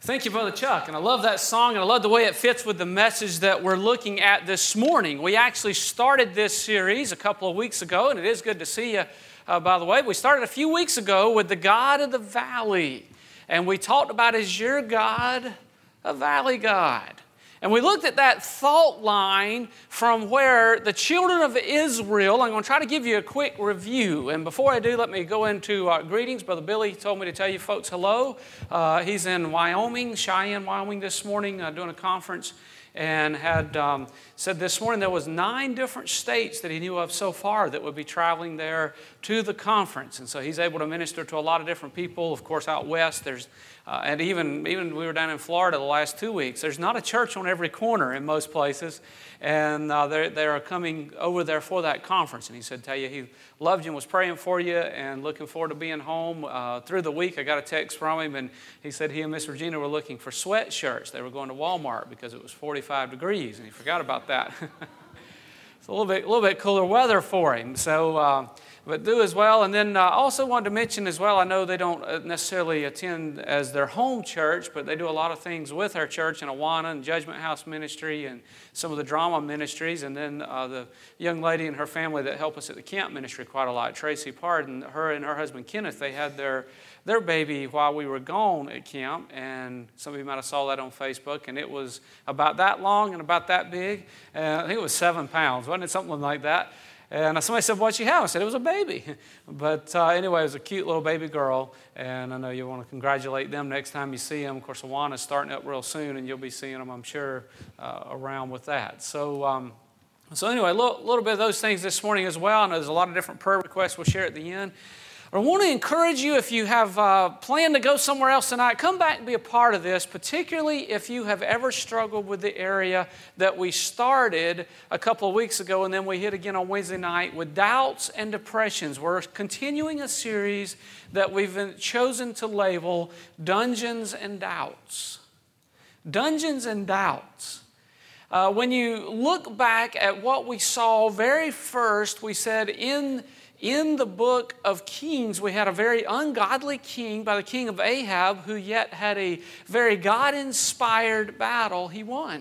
Thank you, Brother Chuck. And I love that song, and I love the way it fits with the message that we're looking at this morning. We actually started this series a couple of weeks ago, and it is good to see you, by the way. We started a few weeks ago with the God of the Valley. And we talked about, is your God a valley God? And we looked at that thought line from where the children of Israel, I'm going to try to give you a quick review. And before I do, let me go into greetings. Brother Billy told me to tell you folks hello. He's in Wyoming, Cheyenne, Wyoming this morning doing a conference. And had said this morning there was 9 different states that he knew of so far that would be traveling there to the conference. And so he's able to minister to a lot of different people. Of course, out west, there's and even we were down in Florida the last 2 weeks. There's not a church on every corner in most places. And they are coming over there for that conference. And he said, tell you, he loved you and was praying for you and looking forward to being home. Through the week, I got a text from him, and he said he and Miss Regina were looking for sweatshirts. They were going to Walmart because it was 45 degrees, and he forgot about that. It's a little bit cooler weather for him. So, but do as well. And then I also wanted to mention as well, I know they don't necessarily attend as their home church, but they do a lot of things with our church in Awana and Judgment House Ministry and some of the drama ministries. And then the young lady and her family that help us at the camp ministry quite a lot, Tracy Pardon, her and her husband Kenneth, they had their baby while we were gone at camp. And some of you might have saw that on Facebook. And it was about that long and about that big. I think it was 7 pounds, wasn't it? Something like that. And somebody said, what'd you have? I said, it was a baby. But anyway, it was a cute little baby girl. And I know you want to congratulate them next time you see them. Of course, Awana's starting up real soon, and you'll be seeing them, I'm sure, around with that. So anyway, a little bit of those things this morning as well. I know there's a lot of different prayer requests we'll share at the end. I want to encourage you, if you have planned to go somewhere else tonight, come back and be a part of this, particularly if you have ever struggled with the area that we started a couple of weeks ago and then we hit again on Wednesday night with doubts and depressions. We're continuing a series that we've chosen to label Dungeons and Doubts. Dungeons and Doubts. When you look back at what we saw very first, we said in the book of Kings, we had a very ungodly king by the king of Ahab who yet had a very God-inspired battle he won.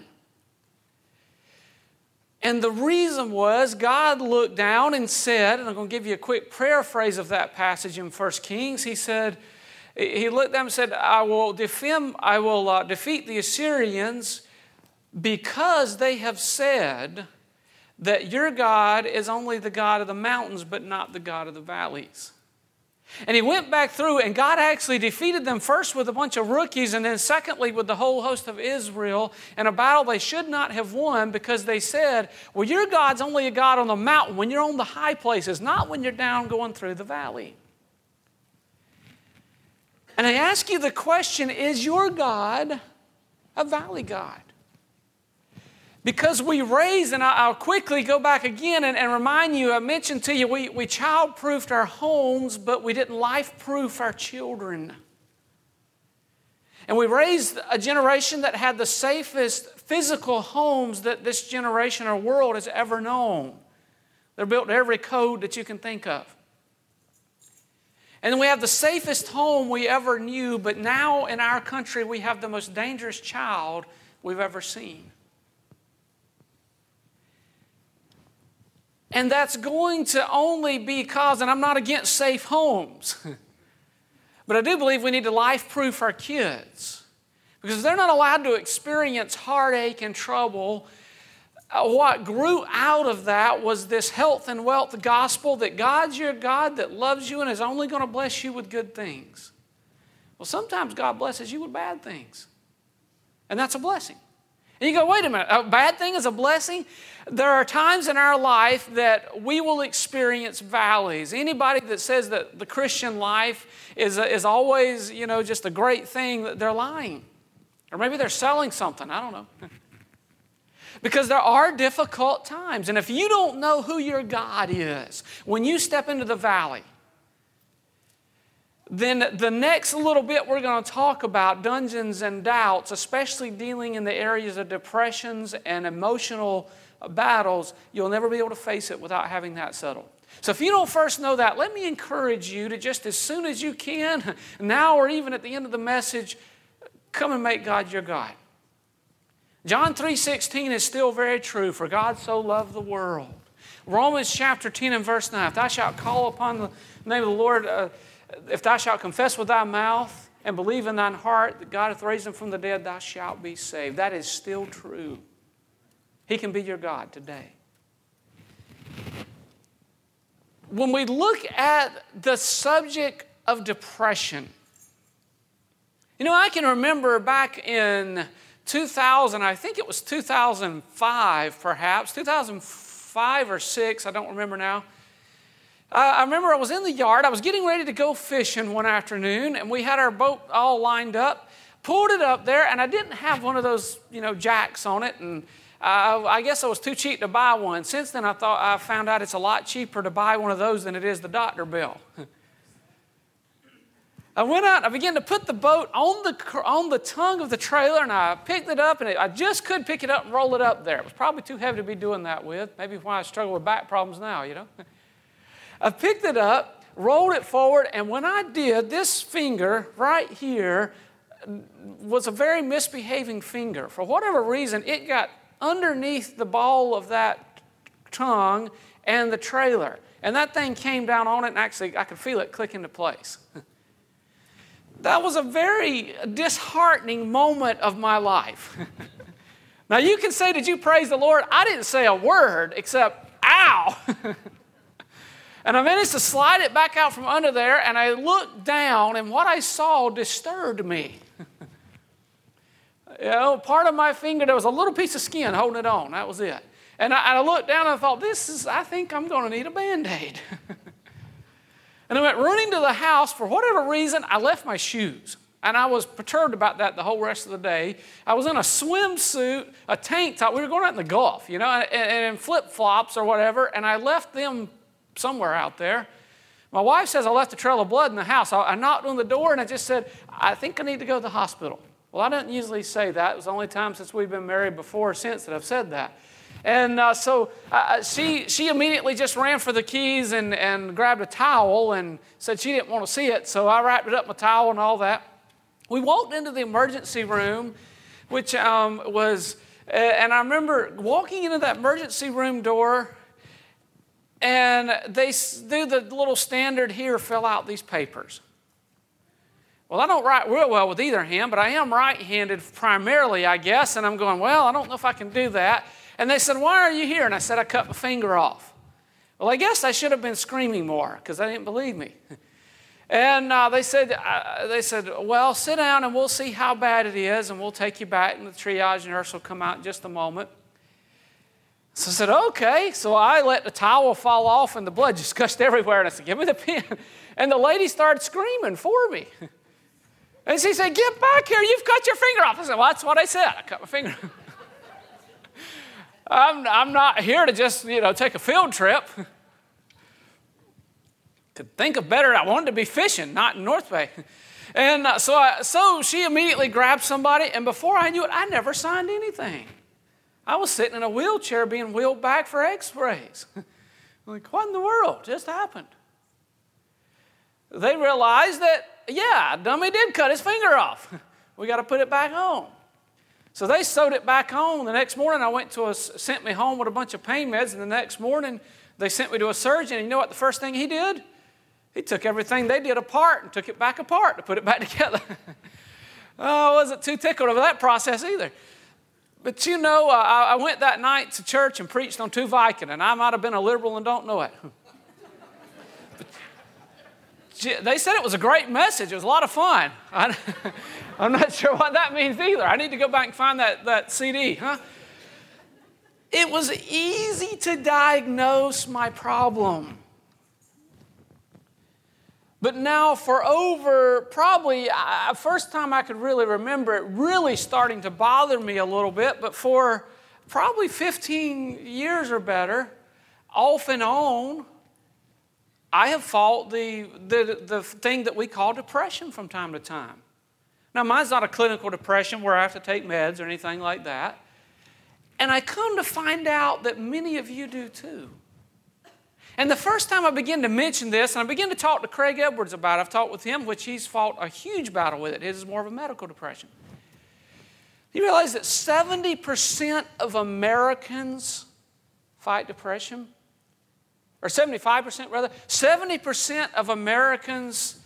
And the reason was God looked down and said, and I'm going to give you a quick paraphrase of that passage in 1 Kings. He looked down and said, I will defeat the Assyrians because they have said that your God is only the God of the mountains, but not the God of the valleys. And he went back through, and God actually defeated them first with a bunch of rookies, and then secondly with the whole host of Israel in a battle they should not have won because they said, well, your God's only a God on the mountain when you're on the high places, not when you're down going through the valley. And I ask you the question, is your God a valley God? Because we raised, and I'll quickly go back again and remind you, I mentioned to you, we child-proofed our homes, but we didn't life-proof our children. And we raised a generation that had the safest physical homes that this generation or world has ever known. They're built to every code that you can think of. And then we have the safest home we ever knew, but now in our country we have the most dangerous child we've ever seen. And that's going to only be caused, and I'm not against safe homes, but I do believe we need to life-proof our kids. Because if they're not allowed to experience heartache and trouble, what grew out of that was this health and wealth gospel that God's your God that loves you and is only going to bless you with good things. Well, sometimes God blesses you with bad things, and that's a blessing. And you go, wait a minute, a bad thing is a blessing? There are times in our life that we will experience valleys. Anybody that says that the Christian life is always, just a great thing, they're lying. Or maybe they're selling something, I don't know. Because there are difficult times. And if you don't know who your God is, when you step into the valley, then the next little bit we're going to talk about, dungeons and doubts, especially dealing in the areas of depressions and emotional battles, you'll never be able to face it without having that settled. So if you don't first know that, let me encourage you to just as soon as you can, now or even at the end of the message, come and make God your God. John 3:16 is still very true. For God so loved the world. Romans chapter 10 and verse 9. If thou shalt call upon the name of the Lord, if thou shalt confess with thy mouth and believe in thine heart that God hath raised him from the dead, thou shalt be saved. That is still true. He can be your God today. When we look at the subject of depression, I can remember back in 2000, I think it was 2005 perhaps, 2005 or 6, I don't remember now. I remember I was in the yard, I was getting ready to go fishing one afternoon, and we had our boat all lined up, pulled it up there, and I didn't have one of those, jacks on it, and I guess I was too cheap to buy one. Since then, I found out it's a lot cheaper to buy one of those than it is the doctor bill. I went out and I began to put the boat on the tongue of the trailer, and I picked it up, and I just could pick it up and roll it up there. It was probably too heavy to be doing that with. Maybe why I struggle with back problems now, I picked it up, rolled it forward, and when I did, this finger right here was a very misbehaving finger. For whatever reason, it got underneath the ball of that tongue and the trailer. And that thing came down on it, and actually I could feel it click into place. That was a very disheartening moment of my life. Now you can say, did you praise the Lord? I didn't say a word except, ow! And I managed to slide it back out from under there, and I looked down, and what I saw disturbed me. Part of my finger, there was a little piece of skin holding it on. That was it. And I looked down and I thought, I think I'm going to need a Band-Aid. And I went running to the house. For whatever reason, I left my shoes. And I was perturbed about that the whole rest of the day. I was in a swimsuit, a tank top. We were going out in the Gulf, and in flip-flops or whatever. And I left them somewhere out there. My wife says I left a trail of blood in the house. I knocked on the door and I just said, I think I need to go to the hospital. Well, I don't usually say that. It was the only time since we've been married before or since that I've said that. And so she immediately just ran for the keys and grabbed a towel and said she didn't want to see it. So I wrapped it up in a towel and all that. We walked into the emergency room, which was, and I remember walking into that emergency room door, and they do the little standard here, fill out these papers. Well, I don't write real well with either hand, but I am right-handed primarily, I guess. And I'm going, well, I don't know if I can do that. And they said, why are you here? And I said, I cut my finger off. Well, I guess I should have been screaming more because they didn't believe me. And they said, well, sit down and we'll see how bad it is, and we'll take you back, and the triage nurse will come out in just a moment. So I said, okay. So I let the towel fall off, and the blood just gushed everywhere. And I said, give me the pen. And the lady started screaming for me. And she said, get back here. You've cut your finger off. I said, well, that's what I said. I cut my finger. I'm not here to just, take a field trip. Could think of better. I wanted to be fishing, not in North Bay. And so she immediately grabbed somebody, and before I knew it, I never signed anything. I was sitting in a wheelchair being wheeled back for x-rays. Like, what in the world just happened? They realized that, dummy did cut his finger off. We got to put it back on. So they sewed it back on. The next morning, sent me home with a bunch of pain meds, and the next morning, they sent me to a surgeon, and you know what the first thing he did? He took everything they did apart and took it back apart to put it back together. I wasn't too tickled over that process either. But I went that night to church and preached on two Viking, and I might have been a liberal and don't know it. They said it was a great message. It was a lot of fun. I'm not sure what that means either. I need to go back and find that CD. It was easy to diagnose my problem. But now for probably, first time I could really remember it really starting to bother me a little bit, but for probably 15 years or better, off and on, I have fought the thing that we call depression from time to time. Now, mine's not a clinical depression where I have to take meds or anything like that. And I come to find out that many of you do too. And the first time I began to mention this, and I began to talk to Craig Edwards about it, I've talked with him, which he's fought a huge battle with it. His is more of a medical depression. You realize that 70% of Americans fight depression? Or 75% rather? 70% of Americans,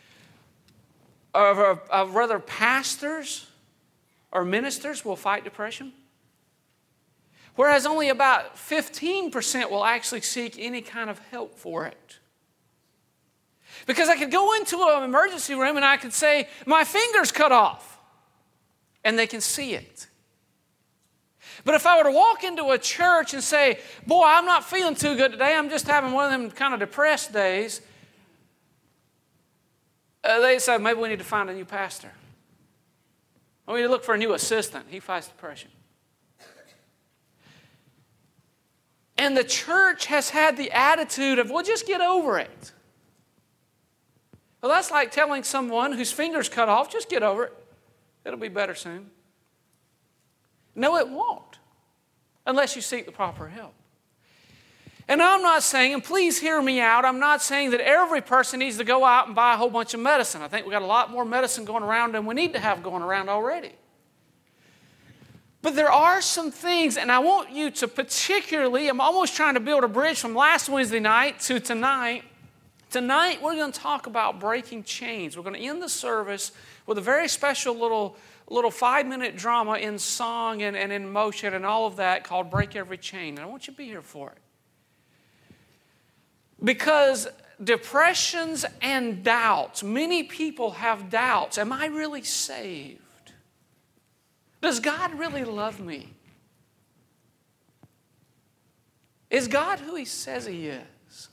rather pastors or ministers will fight depression. Whereas only about 15% will actually seek any kind of help for it. Because I could go into an emergency room and I could say, my finger's cut off. And they can see it. But if I were to walk into a church and say, boy, I'm not feeling too good today, I'm just having one of them kind of depressed days, they say, maybe we need to find a new pastor. We need to look for a new assistant. He fights depression. And the church has had the attitude of, well, just get over it. Well, that's like telling someone whose finger's cut off, just get over it. It'll be better soon. No, it won't, unless you seek the proper help. And I'm not saying, and please hear me out, I'm not saying that every person needs to go out and buy a whole bunch of medicine. I think we've got a lot more medicine going around than we need to have going around already. But there are some things, and I want you to particularly, I'm almost trying to build a bridge from last Wednesday night to tonight. Tonight, we're going to talk about breaking chains. We're going to end the service with a very special little 5-minute drama in song and in motion and all of that called Break Every Chain. And I want you to be here for it. Because depressions and doubts, many people have doubts. Am I really saved? Does God really love me? Is God who He says He is?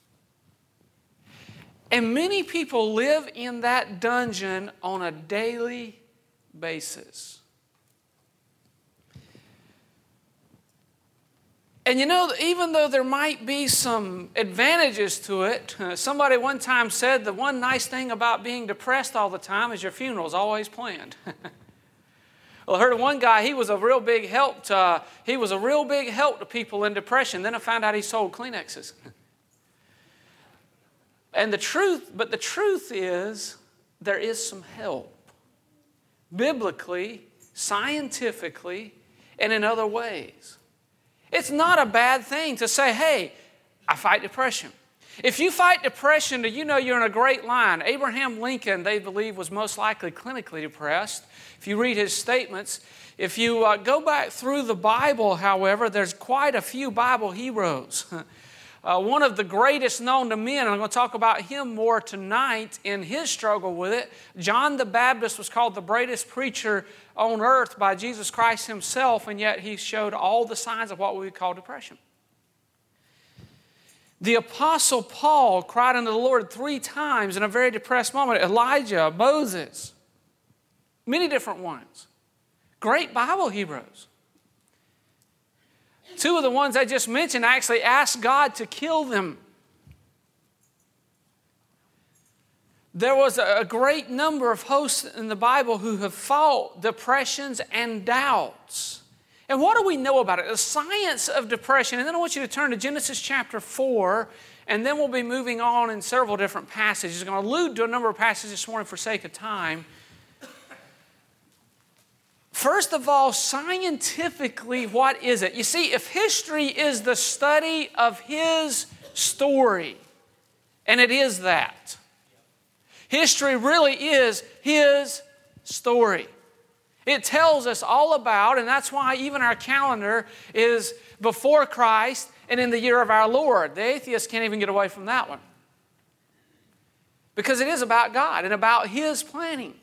And many people live in that dungeon on a daily basis. And you know, even though there might be some advantages to it, somebody one time said the one nice thing about being depressed all the time is your funeral's always planned. Well, I heard of one guy, he was a real big help to people in depression. Then I found out he sold Kleenexes. And the truth is, there is some help. Biblically, scientifically, and in other ways. It's not a bad thing to say, hey, I fight depression. If you fight depression, you know you're in a great line. Abraham Lincoln, they believe, was most likely clinically depressed. If you read his statements, if you go back through the Bible, however, there's quite a few Bible heroes. One of the greatest known to men, and I'm going to talk about him more tonight in his struggle with it. John the Baptist was called the greatest preacher on earth by Jesus Christ Himself, and yet he showed all the signs of what we would call depression. The Apostle Paul cried unto the Lord 3 times in a very depressed moment. Elijah, Moses, many different ones. Great Bible heroes. 2 of the ones I just mentioned actually asked God to kill them. There was a great number of hosts in the Bible who have fought depressions and doubts. And what do we know about it? The science of depression. And then I want you to turn to Genesis chapter 4, and then we'll be moving on in several different passages. I'm going to allude to a number of passages this morning for sake of time. First of all, scientifically, what is it? You see, if history is the study of His story, and it is that, history really is His story. It tells us all about, and that's why even our calendar is before Christ and in the year of our Lord. The atheists can't even get away from that one. Because it is about God and about His planning.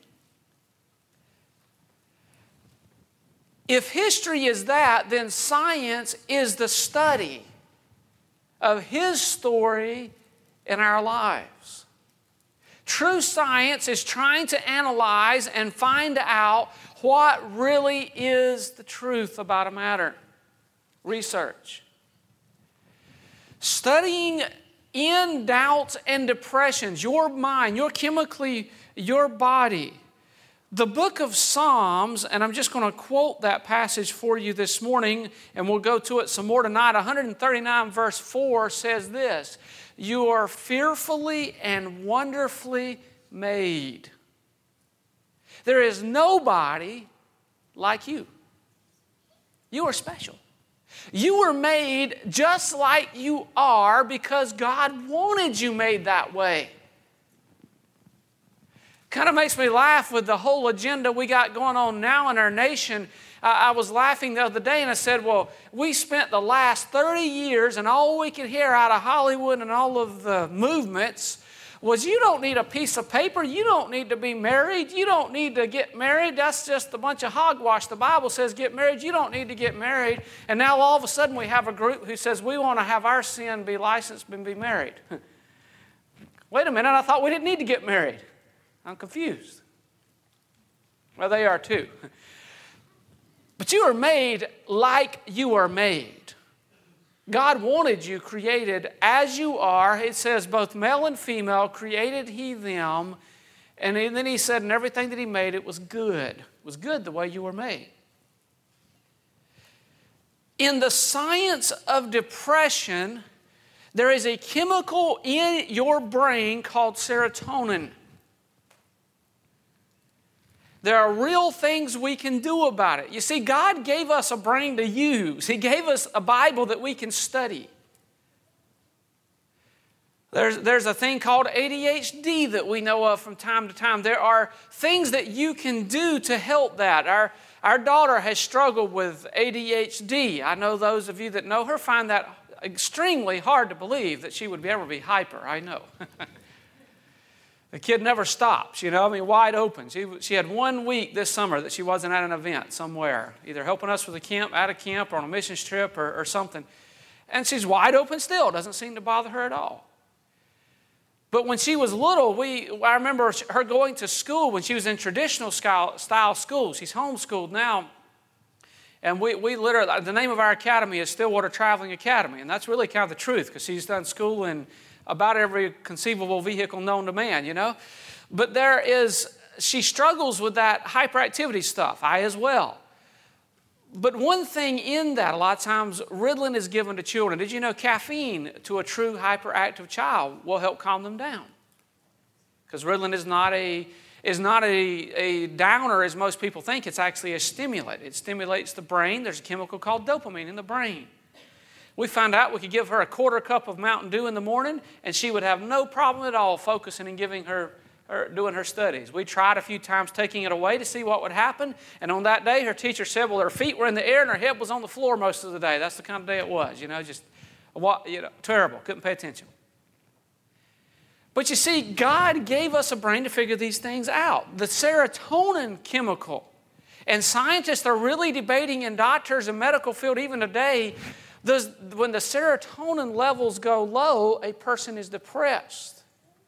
If history is that, then science is the study of His story in our lives. True science is trying to analyze and find out what really is the truth about a matter. Research. Studying in doubts and depressions, your mind, your body. The book of Psalms, and I'm just going to quote that passage for you this morning, and we'll go to it some more tonight. 139 verse 4 says this: "You are fearfully and wonderfully made. There is nobody like you. You are special. You were made just like you are because God wanted you made that way. Kind of makes me laugh with the whole agenda we got going on now in our nation. I was laughing the other day and I said, well, we spent the last 30 years and all we could hear out of Hollywood and all of the movements was you don't need a piece of paper. You don't need to be married. You don't need to get married. That's just a bunch of hogwash. The Bible says get married. You don't need to get married. And now all of a sudden we have a group who says we want to have our sin be licensed and be married. Wait a minute, I thought we didn't need to get married. I'm confused. Well, they are too. But you are made like you are made. God wanted you created as you are. It says both male and female created He them. And then He said, and everything that He made, it was good. It was good the way you were made. In the science of depression, there is a chemical in your brain called serotonin. There are real things we can do about it. You see, God gave us a brain to use. He gave us a Bible that we can study. There's a thing called ADHD that we know of from time to time. There are things that you can do to help that. Our daughter has struggled with ADHD. I know those of you that know her find that extremely hard to believe that she would ever be hyper. I know. The kid never stops, wide open. She had 1 week this summer that she wasn't at an event somewhere, either helping us with a camp, at a camp, or on a missions trip or something. And she's wide open still. Doesn't seem to bother her at all. But when she was little, I remember her going to school when she was in traditional style school. She's homeschooled now. And we literally, the name of our academy is Stillwater Traveling Academy. And that's really kind of the truth because she's done school in about every conceivable vehicle known to man, But she struggles with that hyperactivity stuff. I as well. But one thing in that, a lot of times, Ritalin is given to children. Did you know caffeine to a true hyperactive child will help calm them down? Because Ritalin is not a downer as most people think. It's actually a stimulant. It stimulates the brain. There's a chemical called dopamine in the brain. We found out we could give her a quarter cup of Mountain Dew in the morning, and she would have no problem at all focusing and doing her studies. We tried a few times taking it away to see what would happen, and on that day, her teacher said, well, her feet were in the air and her head was on the floor most of the day. That's the kind of day it was, terrible. Couldn't pay attention. But you see, God gave us a brain to figure these things out. The serotonin chemical, and scientists are really debating in doctors and medical field even today, when the serotonin levels go low, a person is depressed.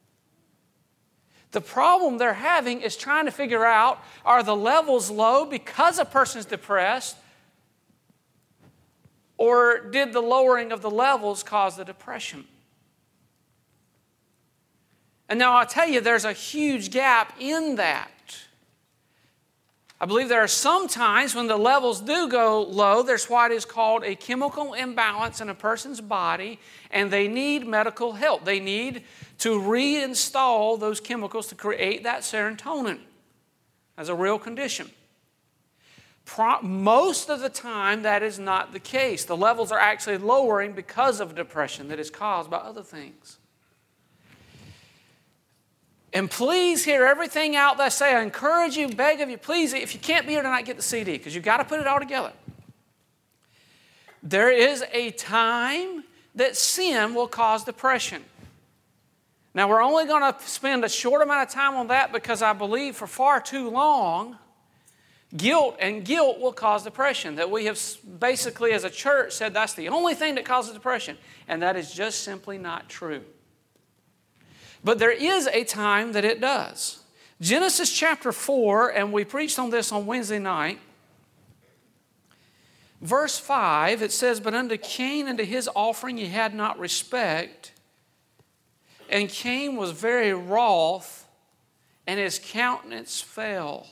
The problem they're having is trying to figure out, are the levels low because a person's depressed, or did the lowering of the levels cause the depression? And now I'll tell you, there's a huge gap in that. I believe there are some times when the levels do go low, there's what is called a chemical imbalance in a person's body, and they need medical help. They need to reinstall those chemicals to create that serotonin as a real condition. Most of the time, that is not the case. The levels are actually lowering because of depression that is caused by other things. And please hear everything out that I say. I encourage you, beg of you, please, if you can't be here tonight, get the CD, because you've got to put it all together. There is a time that sin will cause depression. Now, we're only going to spend a short amount of time on that because I believe for far too long, guilt will cause depression. That we have basically, as a church, said that's the only thing that causes depression. And that is just simply not true. But there is a time that it does. Genesis chapter 4, and we preached on this on Wednesday night. Verse 5, it says, but unto Cain and to his offering he had not respect. And Cain was very wroth, and his countenance fell.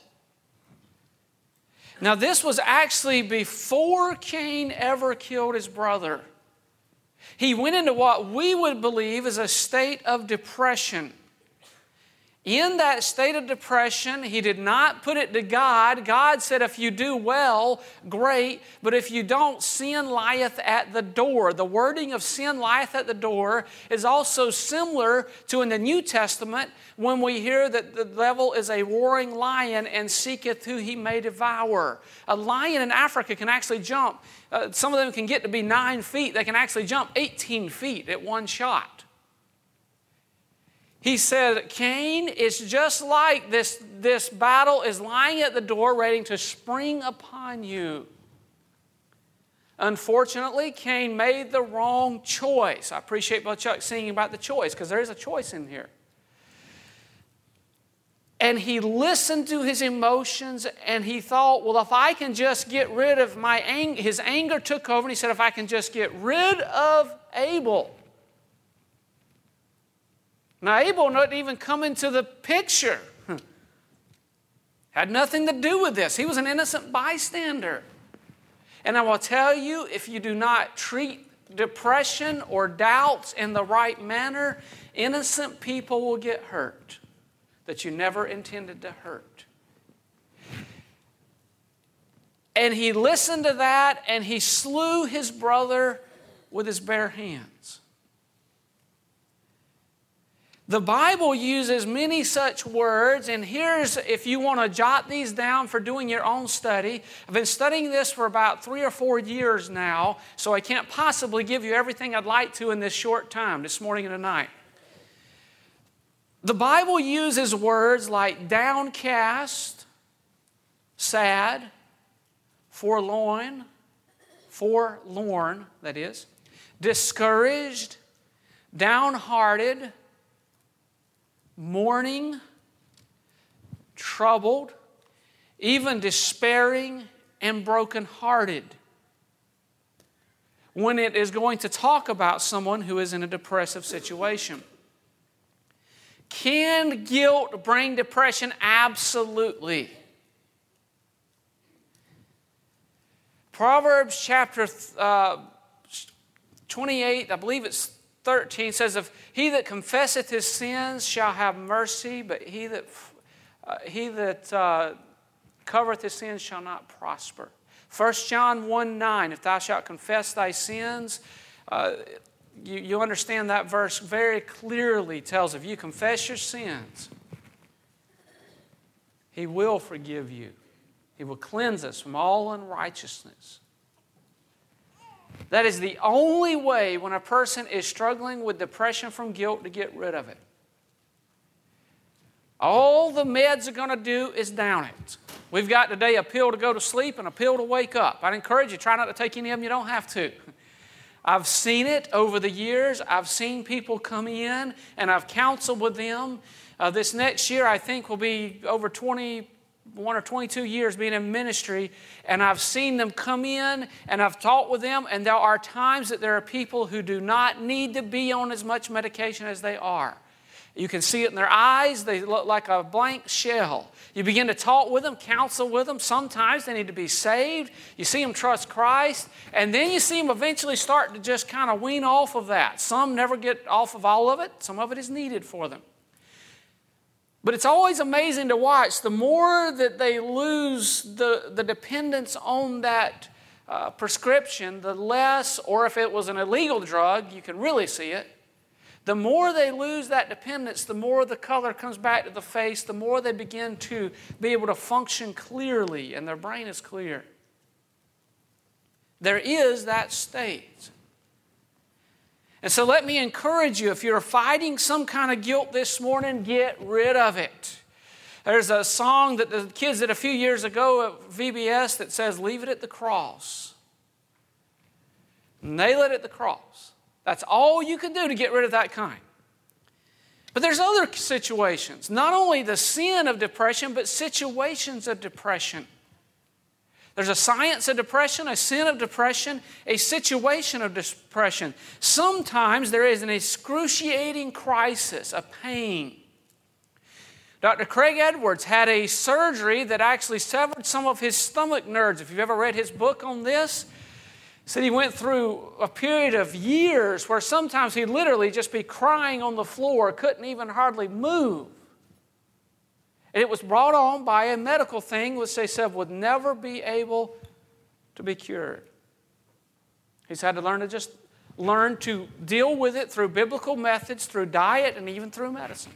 Now this was actually before Cain ever killed his brother. He went into what we would believe is a state of depression. In that state of depression, he did not put it to God. God said, if you do well, great. But if you don't, sin lieth at the door. The wording of sin lieth at the door is also similar to in the New Testament when we hear that the devil is a roaring lion and seeketh who he may devour. A lion in Africa can actually jump. Some of them can get to be 9 feet. They can actually jump 18 feet at one shot. He said, Cain, it's just like this battle is lying at the door waiting to spring upon you. Unfortunately, Cain made the wrong choice. I appreciate Brother Chuck singing about the choice because there is a choice in here. And he listened to his emotions and he thought, well, if I can just get rid of my anger, his anger took over and he said, if I can just get rid of Abel. Now, Abel didn't even come into the picture. Had nothing to do with this. He was an innocent bystander. And I will tell you, if you do not treat depression or doubts in the right manner, innocent people will get hurt that you never intended to hurt. And he listened to that and he slew his brother with his bare hands. The Bible uses many such words, and here's, if you want to jot these down for doing your own study. I've been studying this for about 3 or 4 years now, so I can't possibly give you everything I'd like to in this short time, this morning and tonight. The Bible uses words like downcast, sad, forlorn, that is, discouraged, downhearted, mourning, troubled, even despairing and brokenhearted when it is going to talk about someone who is in a depressive situation. Can guilt bring depression? Absolutely. Proverbs chapter 28, I believe it's 13 says, if he that confesseth his sins shall have mercy, but he that covereth his sins shall not prosper. 1 John 1:9, if thou shalt confess thy sins, you understand that verse very clearly tells, if you confess your sins, he will forgive you. He will cleanse us from all unrighteousness. That is the only way when a person is struggling with depression from guilt to get rid of it. All the meds are going to do is down it. We've got today a pill to go to sleep and a pill to wake up. I'd encourage you, try not to take any of them. You don't have to. I've seen it over the years. I've seen people come in and I've counseled with them. This next year, I think, will be over 21 or 22 years being in ministry, and I've seen them come in and I've talked with them, and there are times that there are people who do not need to be on as much medication as they are. You can see it in their eyes. They look like a blank shell. You begin to talk with them, counsel with them. Sometimes they need to be saved. You see them trust Christ, and then you see them eventually start to just kind of wean off of that. Some never get off of all of it. Some of it is needed for them. But it's always amazing to watch. The more that they lose the dependence on that prescription, the less, or if it was an illegal drug, you can really see it. The more they lose that dependence, the more the color comes back to the face, the more they begin to be able to function clearly and their brain is clear. There is that state. And so let me encourage you, if you're fighting some kind of guilt this morning, get rid of it. There's a song that the kids did a few years ago at VBS that says, leave it at the cross. Nail it at the cross. That's all you can do to get rid of that kind. But there's other situations. Not only the sin of depression, but situations of depression. There's a science of depression, a sin of depression, a situation of depression. Sometimes there is an excruciating crisis, a pain. Dr. Craig Edwards had a surgery that actually severed some of his stomach nerves. If you've ever read his book on this, he said he went through a period of years where sometimes he'd literally just be crying on the floor, couldn't even hardly move. And it was brought on by a medical thing which they said would never be able to be cured. He's had to learn to deal with it through biblical methods, through diet, and even through medicine.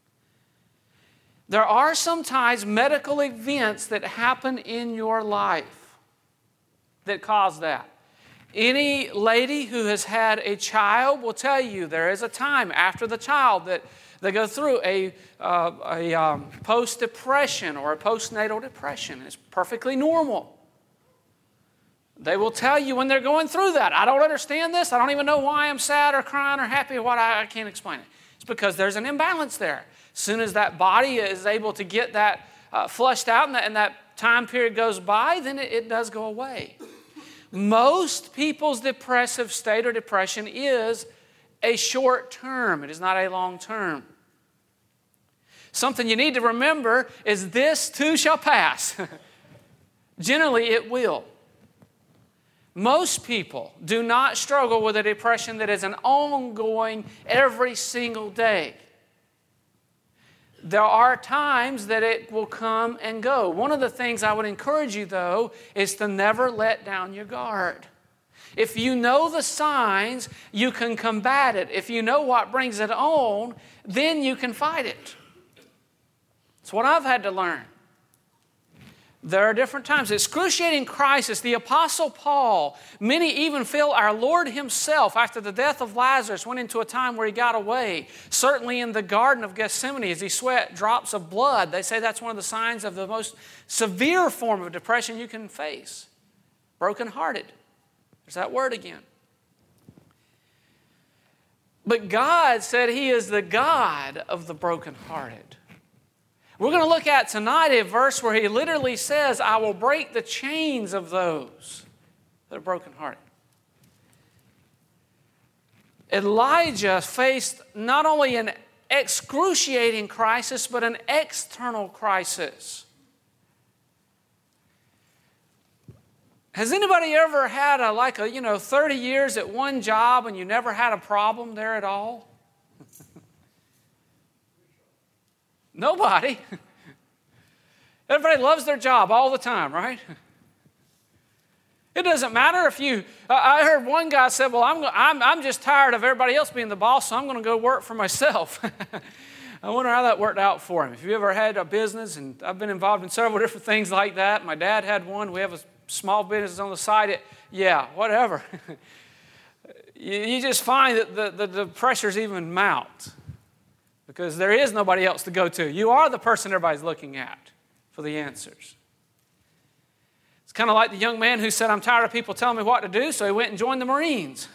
There are sometimes medical events that happen in your life that cause that. Any lady who has had a child will tell you there is a time after the child that they go through a post-depression or a postnatal depression. It's perfectly normal. They will tell you when they're going through that. I don't understand this. I don't even know why I'm sad or crying or happy or what. I can't explain it. It's because there's an imbalance there. As soon as that body is able to get that flushed out and that time period goes by, then it does go away. Most people's depressive state or depression is a short term. It is not a long term. Something you need to remember is this too shall pass. Generally, it will. Most people do not struggle with a depression that is an ongoing every single day. There are times that it will come and go. One of the things I would encourage you, though, is to never let down your guard. If you know the signs, you can combat it. If you know what brings it on, then you can fight it. It's what I've had to learn. There are different times. Excruciating crisis. The Apostle Paul, many even feel our Lord himself, after the death of Lazarus, went into a time where he got away. Certainly in the Garden of Gethsemane, as he sweat drops of blood, they say that's one of the signs of the most severe form of depression you can face. Brokenhearted. There's that word again. But God said He is the God of the brokenhearted. We're going to look at tonight a verse where He literally says, I will break the chains of those that are brokenhearted. Elijah faced not only an excruciating crisis, but an external crisis. Has anybody ever had 30 years at one job and you never had a problem there at all? Nobody. Everybody loves their job all the time, right? It doesn't matter if you... I heard one guy said, well, I'm just tired of everybody else being the boss, so I'm going to go work for myself. I wonder how that worked out for him. If you ever had a business, and I've been involved in several different things like that. My dad had one. We have a small business on the side. Whatever. You just find that the pressures even mount. Because there is nobody else to go to. You are the person everybody's looking at for the answers. It's kind of like the young man who said, I'm tired of people telling me what to do, so he went and joined the Marines.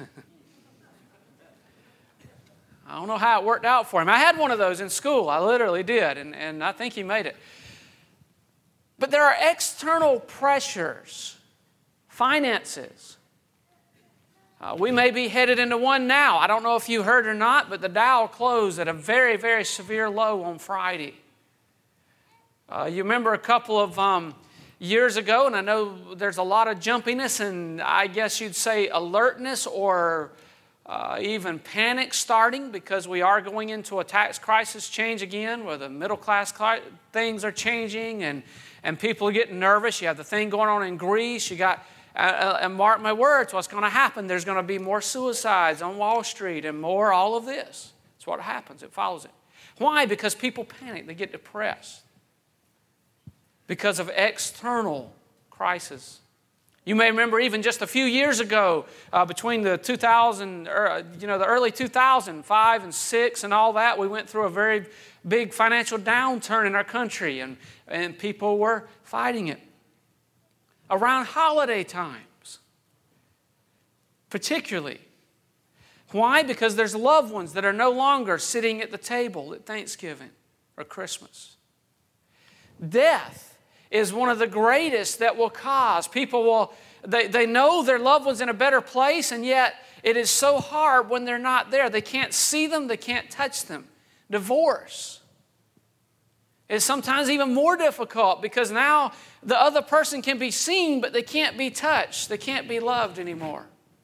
I don't know how it worked out for him. I had one of those in school. I literally did, and I think he made it. But there are external pressures, finances. We may be headed into one now. I don't know if you heard or not, but the Dow closed at a very, very severe low on Friday. You remember a couple of years ago, and I know there's a lot of jumpiness and I guess you'd say alertness or even panic starting because we are going into a tax crisis change again where the middle class things are changing and people are getting nervous. You have the thing going on in Greece. You got... and mark my words, what's going to happen? There's going to be more suicides on Wall Street and more all of this. That's what happens. It follows it. Why? Because people panic. They get depressed. Because of external crisis. You may remember even just a few years ago, between the the early 2005 and 6 and all that, we went through a very big financial downturn in our country, and people were fighting it. Around holiday times, particularly. Why? Because there's loved ones that are no longer sitting at the table at Thanksgiving or Christmas. Death is one of the greatest that will cause. People they know their loved one's in a better place, and yet it is so hard when they're not there. They can't see them, they can't touch them. Divorce is sometimes even more difficult because now the other person can be seen, but they can't be touched. They can't be loved anymore.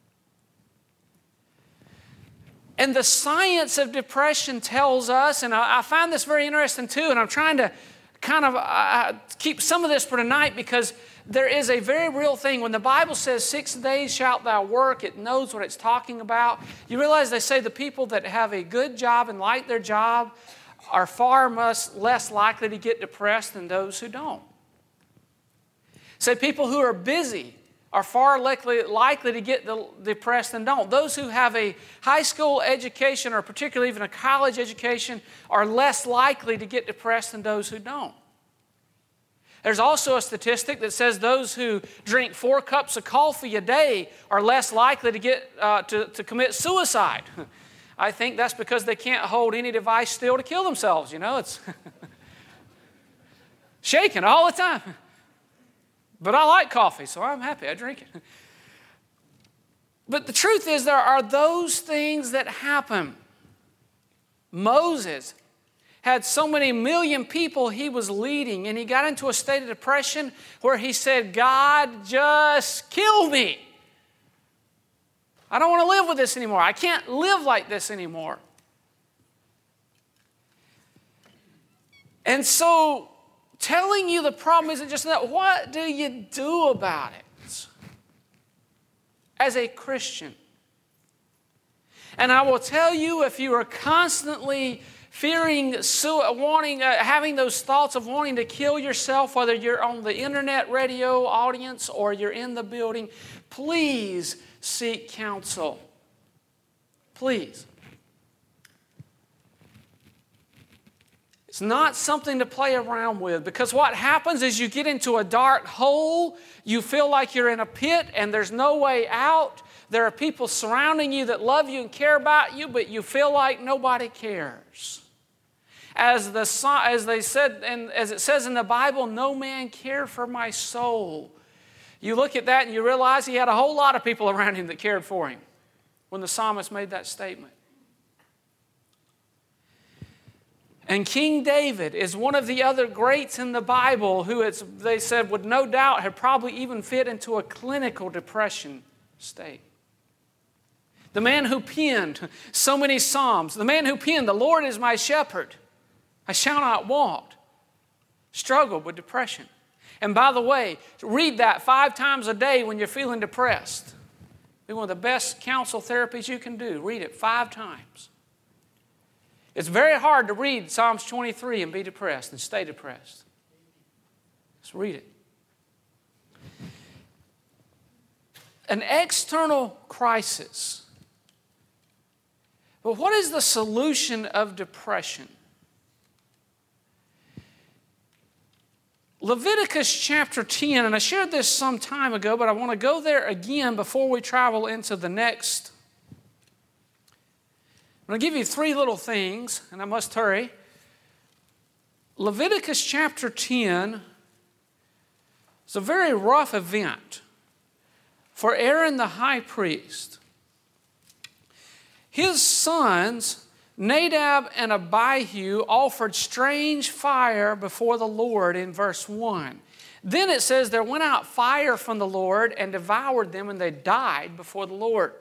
And the science of depression tells us, and I find this very interesting too, and I'm trying to kind of keep some of this for tonight because there is a very real thing. When the Bible says 6 days shalt thou work, it knows what it's talking about. You realize they say the people that have a good job and like their job are far less likely to get depressed than those who don't. Say people who are busy are far likely to get depressed than don't. Those who have a high school education or particularly even a college education are less likely to get depressed than those who don't. There's also a statistic that says those who drink 4 cups of coffee a day are less likely to get to commit suicide. I think that's because they can't hold any device still to kill themselves. You know, it's shaking all the time. But I like coffee, so I'm happy. I drink it. But the truth is there are those things that happen. Moses had so many million people he was leading, and he got into a state of depression where he said, God, just kill me. I don't want to live with this anymore. I can't live like this anymore. And so telling you the problem isn't just that. What do you do about it as a Christian? And I will tell you, if you are constantly fearing, having those thoughts of wanting to kill yourself, whether you're on the internet radio audience or you're in the building, please seek counsel. Please. It's not something to play around with, because what happens is you get into a dark hole, you feel like you're in a pit and there's no way out. There are people surrounding you that love you and care about you, but you feel like nobody cares. As they said, and as it says in the Bible, no man cared for my soul. You look at that and you realize he had a whole lot of people around him that cared for him when the psalmist made that statement. And King David is one of the other greats in the Bible who they said would no doubt have probably even fit into a clinical depression state. The man who penned so many psalms, the man who penned, "The Lord is my shepherd, I shall not want," struggled with depression. And by the way, read that 5 times a day when you're feeling depressed. It'll be one of the best counsel therapies you can do. Read it 5 times. It's very hard to read Psalms 23 and be depressed and stay depressed. Just read it. An external crisis. But what is the solution of depression? Leviticus chapter 10, and I shared this some time ago, but I want to go there again before we travel into the next. I'm going to give you 3 little things, and I must hurry. Leviticus chapter 10 is a very rough event for Aaron the high priest. His sons, Nadab and Abihu, offered strange fire before the Lord in verse 1. Then it says there went out fire from the Lord and devoured them, and they died before the Lord.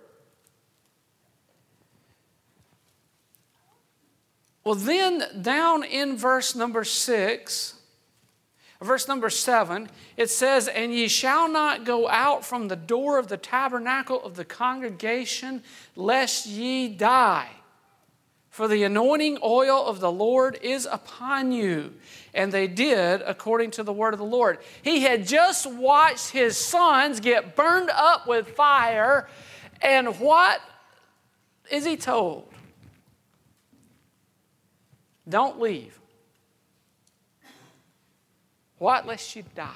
Well, then down in verse number 7, it says, "And ye shall not go out from the door of the tabernacle of the congregation, lest ye die. For the anointing oil of the Lord is upon you." And they did according to the word of the Lord. He had just watched his sons get burned up with fire. And what is he told? Don't leave. What? Lest you die.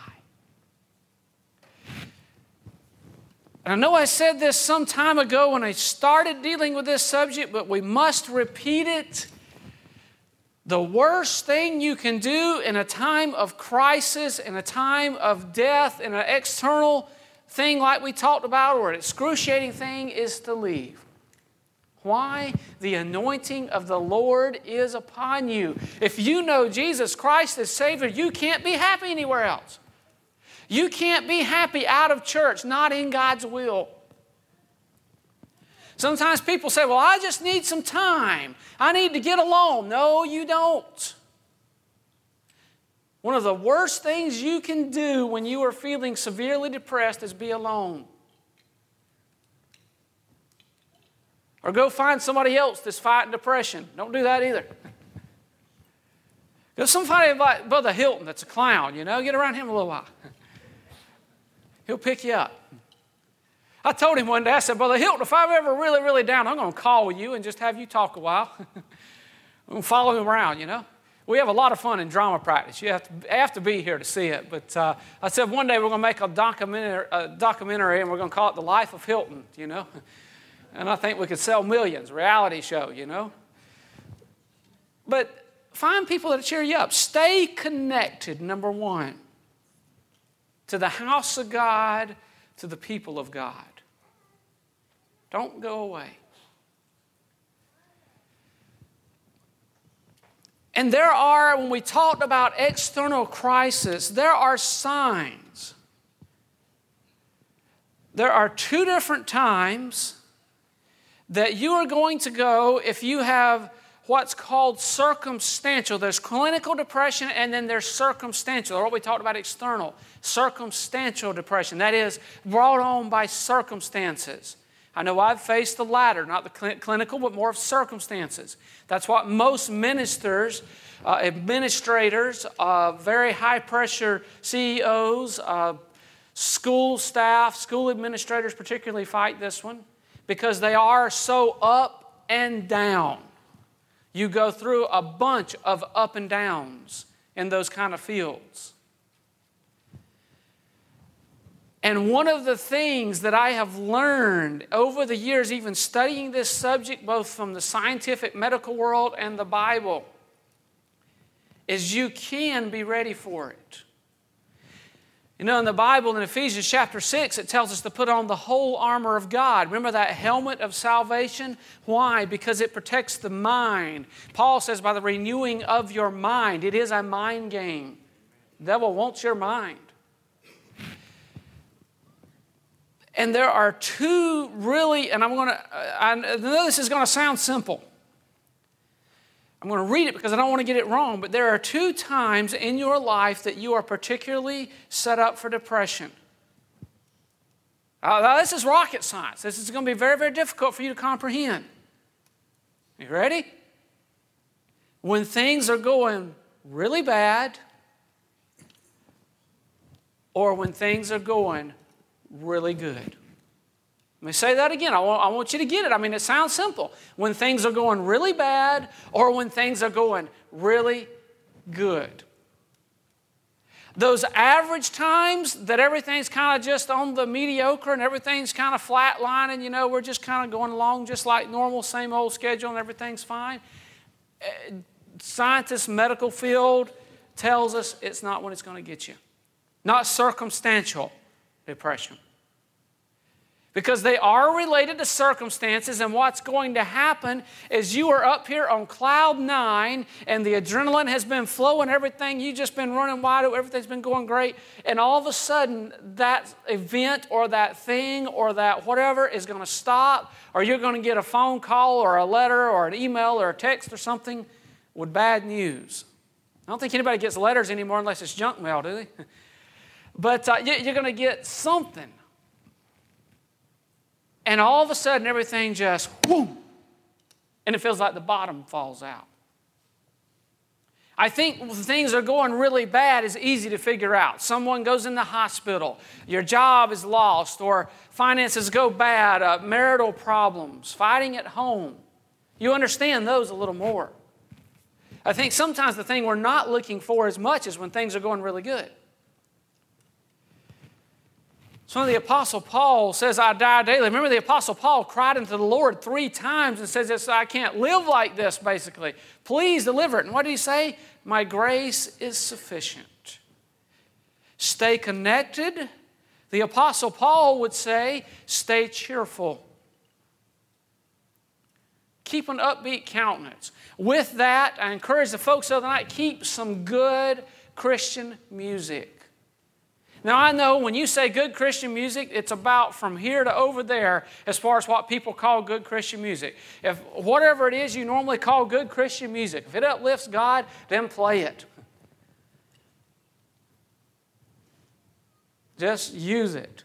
And I know I said this some time ago when I started dealing with this subject, but we must repeat it. The worst thing you can do in a time of crisis, in a time of death, in an external thing like we talked about, or an excruciating thing, is to leave. Why? The anointing of the Lord is upon you. If you know Jesus Christ as Savior, you can't be happy anywhere else. You can't be happy out of church, not in God's will. Sometimes people say, well, I just need some time. I need to get alone. No, you don't. One of the worst things you can do when you are feeling severely depressed is be alone. Or go find somebody else that's fighting depression. Don't do that either. Go somebody like Brother Hilton that's a clown, get around him a little while. He'll pick you up. I told him one day, I said, Brother Hilton, if I'm ever really, really down, I'm going to call you and just have you talk a while. I'm going to follow him around, We have a lot of fun in drama practice. You have to be here to see it. But I said one day we're going to make a documentary and we're going to call it The Life of Hilton, And I think we could sell millions, reality show, But find people that cheer you up. Stay connected, number one, to the house of God, to the people of God. Don't go away. And there are, when we talked about external crisis, there are signs. There are two different times that you are going to go if you have what's called circumstantial. There's clinical depression and then there's circumstantial, or what we talked about external. Circumstantial depression, that is brought on by circumstances. I know I've faced the latter, not the clinical, but more of circumstances. That's what most ministers, administrators, very high-pressure CEOs, school staff, school administrators particularly fight this one because they are so up and down. You go through a bunch of up and downs in those kind of fields. And one of the things that I have learned over the years, even studying this subject, both from the scientific medical world and the Bible, is you can be ready for it. In the Bible, in Ephesians chapter 6, it tells us to put on the whole armor of God. Remember that helmet of salvation? Why? Because it protects the mind. Paul says by the renewing of your mind. It is a mind game. The devil wants your mind. And there are two really, and I know this is going to sound simple. I'm going to read it because I don't want to get it wrong, but there are two times in your life that you are particularly set up for depression. Now, this is rocket science. This is going to be very, very difficult for you to comprehend. You ready? When things are going really bad, or when things are going really good. Let me say that again. I want you to get it. It sounds simple. When things are going really bad or when things are going really good. Those average times that everything's kind of just on the mediocre and everything's kind of flatlining, we're just kind of going along just like normal, same old schedule and everything's fine. Scientists, medical field tells us it's not when it's going to get you. Not circumstantial depression. Because they are related to circumstances, and what's going to happen is you are up here on cloud 9 and the adrenaline has been flowing, everything, you've just been running wide, everything's been going great, and all of a sudden that event or that thing or that whatever is going to stop, or you're going to get a phone call or a letter or an email or a text or something with bad news. I don't think anybody gets letters anymore unless it's junk mail, do they? But you're going to get something. And all of a sudden, everything just, whoom, and it feels like the bottom falls out. I think when things are going really bad is easy to figure out. Someone goes in the hospital, your job is lost, or finances go bad, marital problems, fighting at home. You understand those a little more. I think sometimes the thing we're not looking for as much is when things are going really good. So the Apostle Paul says, I die daily. Remember, the Apostle Paul cried unto the Lord 3 times and says, I can't live like this, basically. Please deliver it. And what did he say? My grace is sufficient. Stay connected. The Apostle Paul would say, stay cheerful. Keep an upbeat countenance. With that, I encourage the folks of the night, keep some good Christian music. Now, I know when you say good Christian music, it's about from here to over there as far as what people call good Christian music. If whatever it is you normally call good Christian music, if it uplifts God, then play it. Just use it.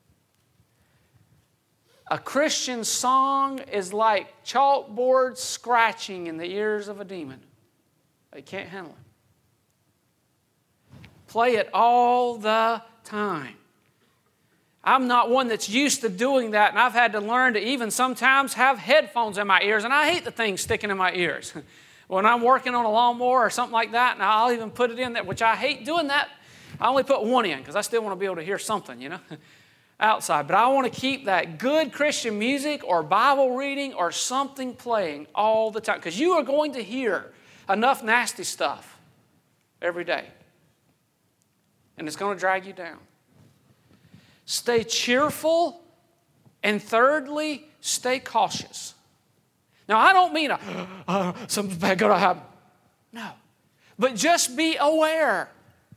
A Christian song is like chalkboard scratching in the ears of a demon. They can't handle it. Play it all the time. I'm not one that's used to doing that, and I've had to learn to even sometimes have headphones in my ears, and I hate the thing sticking in my ears. When I'm working on a lawnmower or something like that, and I'll even put it in there, which I hate doing that. I only put one in because I still want to be able to hear something, outside. But I want to keep that good Christian music or Bible reading or something playing all the time, because you are going to hear enough nasty stuff every day. And it's going to drag you down. Stay cheerful. And thirdly, stay cautious. Now, I don't mean something bad going to happen. No. But just be aware.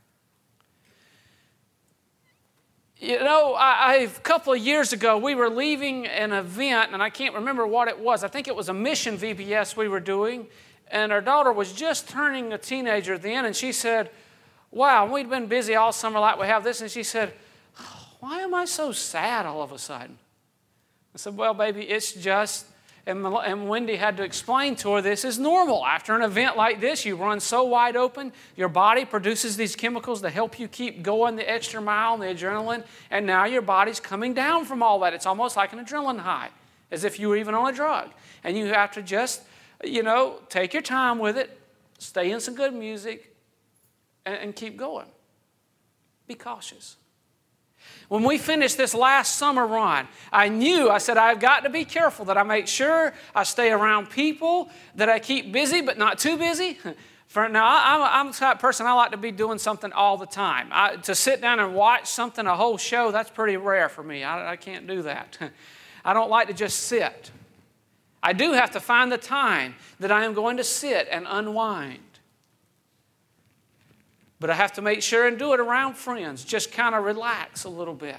A couple of years ago, we were leaving an event, and I can't remember what it was. I think it was a mission VBS we were doing. And our daughter was just turning a teenager then, and she said, wow, we'd been busy all summer like we have this. And she said, why am I so sad all of a sudden? I said, well, baby, it's just, and Wendy had to explain to her, this is normal. After an event like this, you run so wide open, your body produces these chemicals that help you keep going the extra mile and the adrenaline, and now your body's coming down from all that. It's almost like an adrenaline high, as if you were even on a drug. And you have to just, take your time with it, stay in some good music, and keep going. Be cautious. When we finished this last summer run, I said, I've got to be careful that I make sure I stay around people, that I keep busy but not too busy. I'm the type of person, I like to be doing something all the time. To sit down and watch something, a whole show, that's pretty rare for me. I can't do that. I don't like to just sit. I do have to find the time that I am going to sit and unwind. But I have to make sure and do it around friends. Just kind of relax a little bit.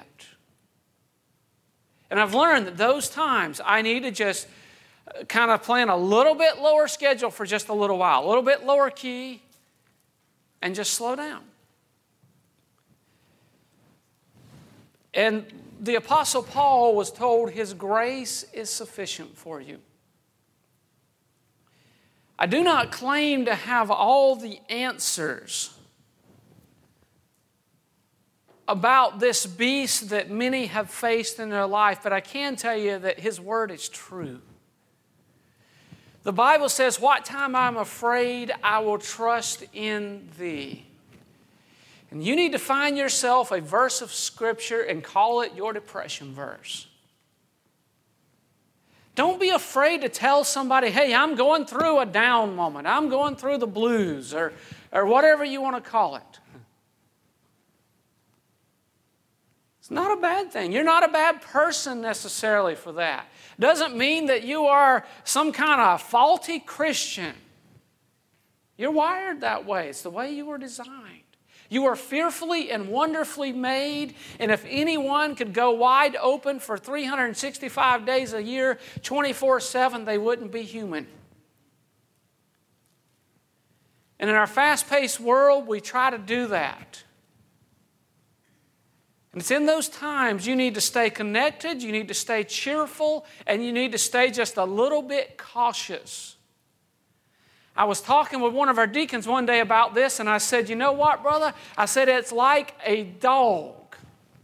And I've learned that those times I need to just kind of plan a little bit lower schedule for just a little while. A little bit lower key. And just slow down. And the Apostle Paul was told his grace is sufficient for you. I do not claim to have all the answers about this beast that many have faced in their life, but I can tell you that his word is true. The Bible says, what time I'm afraid, I will trust in thee. And you need to find yourself a verse of Scripture and call it your depression verse. Don't be afraid to tell somebody, hey, I'm going through a down moment. I'm going through the blues or whatever you want to call it. It's not a bad thing. You're not a bad person necessarily for that. Doesn't mean that you are some kind of faulty Christian. You're wired that way. It's the way you were designed. You are fearfully and wonderfully made, and if anyone could go wide open for 365 days a year, 24/7, they wouldn't be human. And in our fast-paced world, we try to do that. And it's in those times you need to stay connected, you need to stay cheerful, and you need to stay just a little bit cautious. I was talking with one of our deacons one day about this, and I said, you know what, brother? I said, it's like a dog.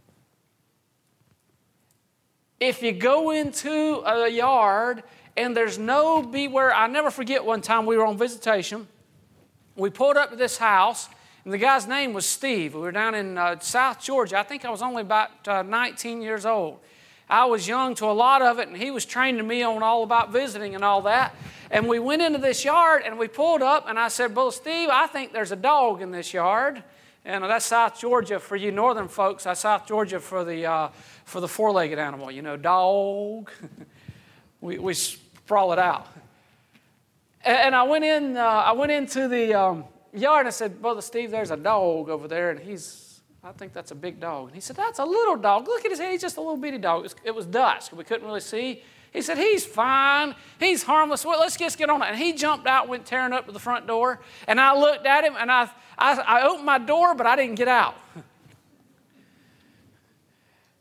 If you go into a yard and there's no beware, I never forget one time we were on visitation. We pulled up to this house, and the guy's name was Steve. We were down in South Georgia. I think I was only about 19 years old. I was young to a lot of it, and he was training me on all about visiting and all that. And we went into this yard, and we pulled up, and I said, Brother Steve, I think there's a dog in this yard. And that's South Georgia for you northern folks. That's South Georgia for the four-legged animal, dog. we sprawl it out. And I went into the yard, and I said, Brother Steve, there's a dog over there, and I think that's a big dog. And he said, that's a little dog. Look at his head. He's just a little bitty dog. It was dusk. We couldn't really see. He said, he's fine. He's harmless. Well, let's just get on it. And he jumped out, went tearing up to the front door. And I looked at him, and I opened my door, but I didn't get out.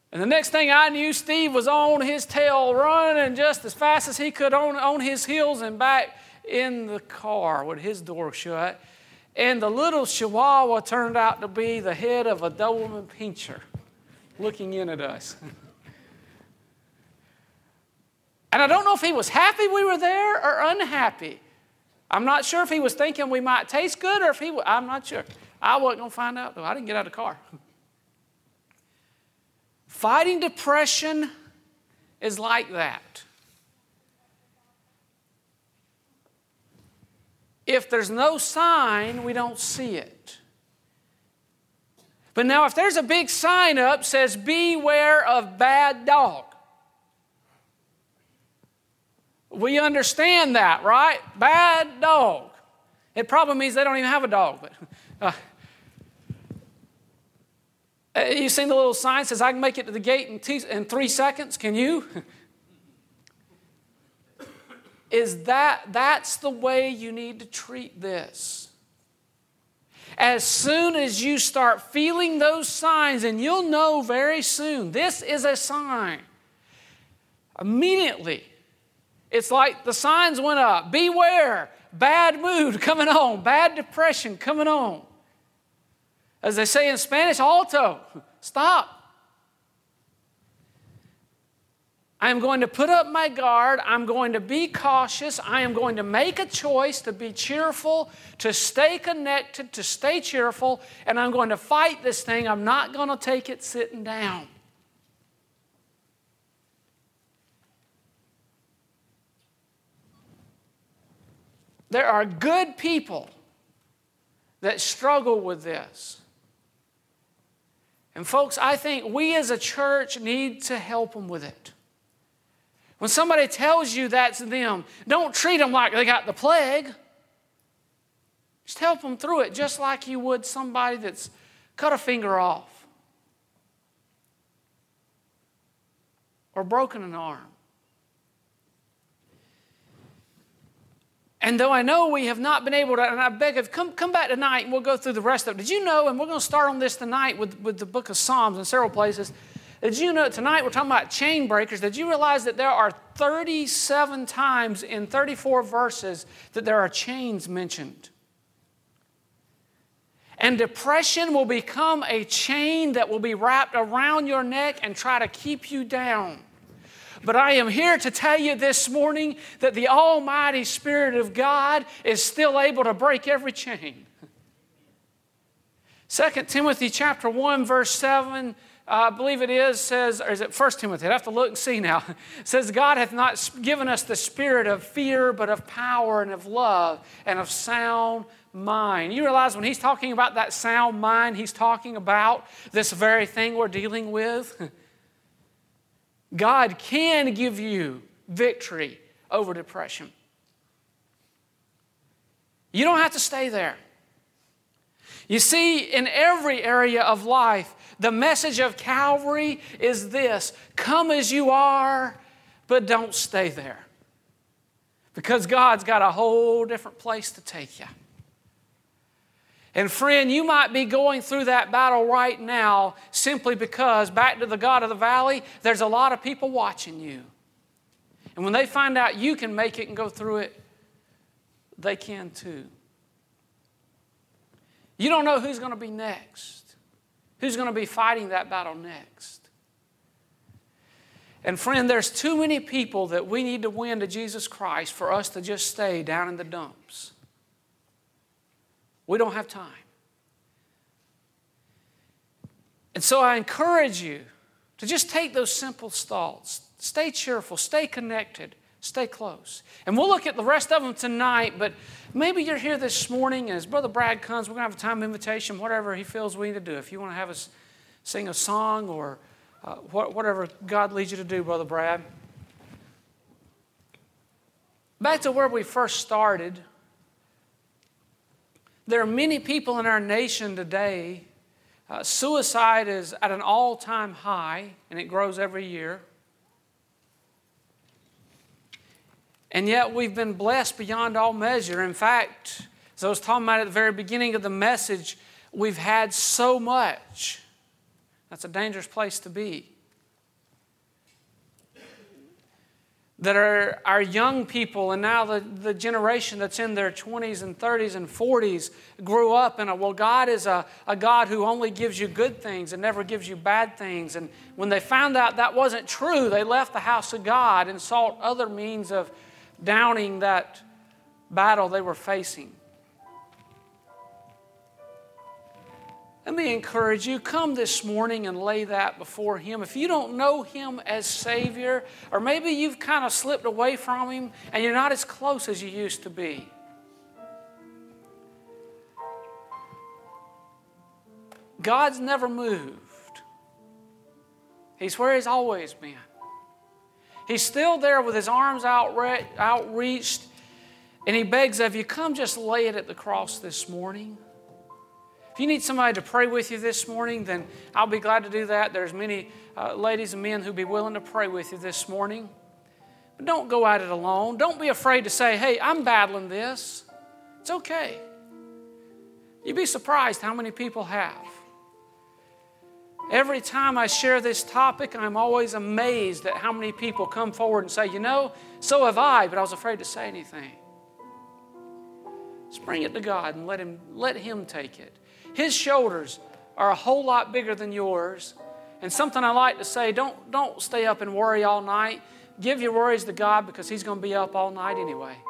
And the next thing I knew, Steve was on his tail running just as fast as he could on his heels and back in the car with his door shut. And the little Chihuahua turned out to be the head of a Doberman Pinscher looking in at us. And I don't know if he was happy we were there or unhappy. I'm not sure if he was thinking we might taste good or if he was, I'm not sure. I wasn't going to find out, though. I didn't get out of the car. Fighting depression is like that. If there's no sign, we don't see it. But now if there's a big sign up that says, beware of bad dog. We understand that, right? Bad dog. It probably means they don't even have a dog. But you've seen the little sign that says, I can make it to the gate in 3 seconds. Can you? That's the way you need to treat this. As soon as you start feeling those signs, and you'll know very soon, this is a sign. Immediately, it's like the signs went up. Beware, bad mood coming on, bad depression coming on. As they say in Spanish, alto, stop. I am going to put up my guard. I'm going to be cautious. I am going to make a choice to be cheerful, to stay connected, to stay cheerful, and I'm going to fight this thing. I'm not going to take it sitting down. There are good people that struggle with this. And folks, I think we as a church need to help them with it. When somebody tells you that's them, don't treat them like they got the plague. Just help them through it just like you would somebody that's cut a finger off or broken an arm. And though I know we have not been able to, and I beg of you, come back tonight and we'll go through the rest of it. Did you know, and we're going to start on this tonight with the book of Psalms in several places. Did you know, tonight we're talking about chain breakers. Did you realize that there are 37 times in 34 verses that there are chains mentioned? And depression will become a chain that will be wrapped around your neck and try to keep you down. But I am here to tell you this morning that the Almighty Spirit of God is still able to break every chain. 2 Timothy chapter 1, verse 7, I believe it is, says, or is it 1 Timothy? I have to look and see now. It says, God hath not given us the spirit of fear, but of power and of love and of sound mind. You realize when he's talking about that sound mind, he's talking about this very thing we're dealing with. God can give you victory over depression. You don't have to stay there. You see, in every area of life, the message of Calvary is this: come as you are, but don't stay there. Because God's got a whole different place to take you. And friend, you might be going through that battle right now simply because, back to the God of the Valley, there's a lot of people watching you. And when they find out you can make it and go through it, they can too. You don't know who's going to be next, who's going to be fighting that battle next. And friend, there's too many people that we need to win to Jesus Christ for us to just stay down in the dumps. We don't have time. And so I encourage you to just take those simple thoughts. Stay cheerful, stay connected, stay close. And we'll look at the rest of them tonight, but maybe you're here this morning, and as Brother Brad comes, we're going to have a time of invitation, whatever he feels we need to do. If you want to have us sing a song or whatever God leads you to do, Brother Brad. Back to where we first started. There are many people in our nation today. Suicide is at an all-time high, and it grows every year. And yet we've been blessed beyond all measure. In fact, as I was talking about at the very beginning of the message, we've had so much. That's a dangerous place to be. that are our young people, and now the generation that's in their 20s and 30s and 40s grew up in God is a God who only gives you good things and never gives you bad things. And when they found out that wasn't true, they left the house of God and sought other means of downing that battle they were facing. Let me encourage you, come this morning and lay that before Him. If you don't know Him as Savior, or maybe you've kind of slipped away from Him and you're not as close as you used to be, God's never moved. He's where He's always been. He's still there with His arms outreached, and He begs of you, come just lay it at the cross this morning. If you need somebody to pray with you this morning, then I'll be glad to do that. There's many ladies and men who'd be willing to pray with you this morning. But don't go at it alone. Don't be afraid to say, hey, I'm battling this. It's okay. You'd be surprised how many people have. Every time I share this topic, I'm always amazed at how many people come forward and say, you know, so have I, but I was afraid to say anything. Just bring it to God and let Him take it. His shoulders are a whole lot bigger than yours. And something I like to say, don't stay up and worry all night. Give your worries to God because He's going to be up all night anyway.